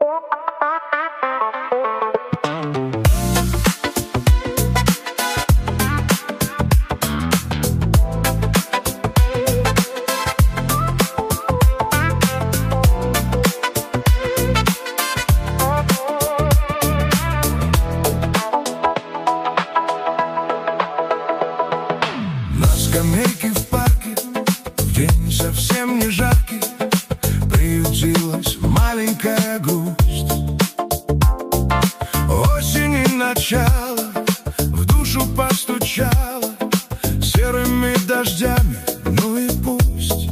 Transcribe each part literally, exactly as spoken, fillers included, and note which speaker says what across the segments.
Speaker 1: Скамейки в парке, в день совсем не жаркий, приютилась маленькая грусть. Осень и начало в душу постучало серыми дождями, ну и пусть.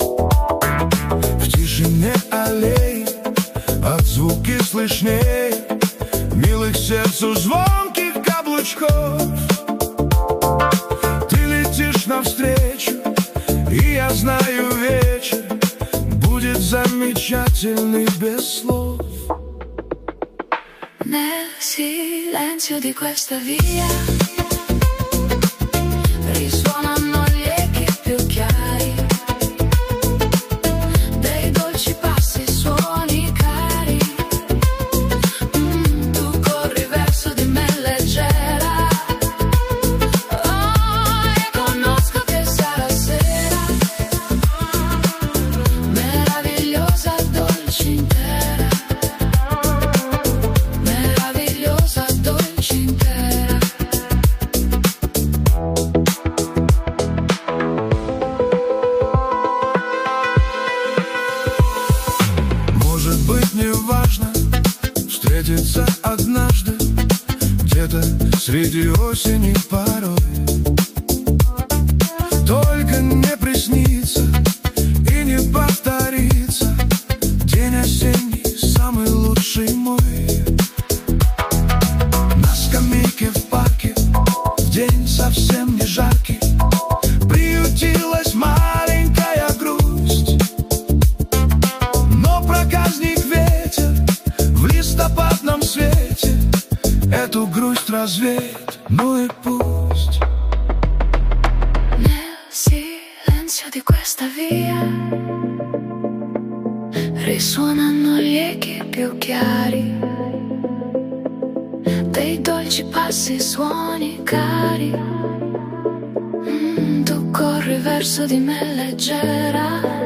Speaker 1: В тишине аллеи от звуки слышнее милых сердцу звонких каблучков. Навстречу, и я знаю, вечер будет замечательный без слов.
Speaker 2: Nel silenzio di questa via risuonano gli echi più chiari dei dolci passi, suoni cari. Mm, tu corri verso di me leggera.
Speaker 1: Неважно встретиться однажды где-то среди осени порой. Только не приснится и не повторится день осенний, самый лучший мой. На скамейке в парке в день совсем не жаркий приютилась маленькая грусть. Но проказник в листопадном свете эту грусть развеет, ну и пусть.
Speaker 2: Nel silenzio di questa via risuonano gli echi più chiari dei dolci passi, suoni cari. Mm, tu corri verso di me leggera.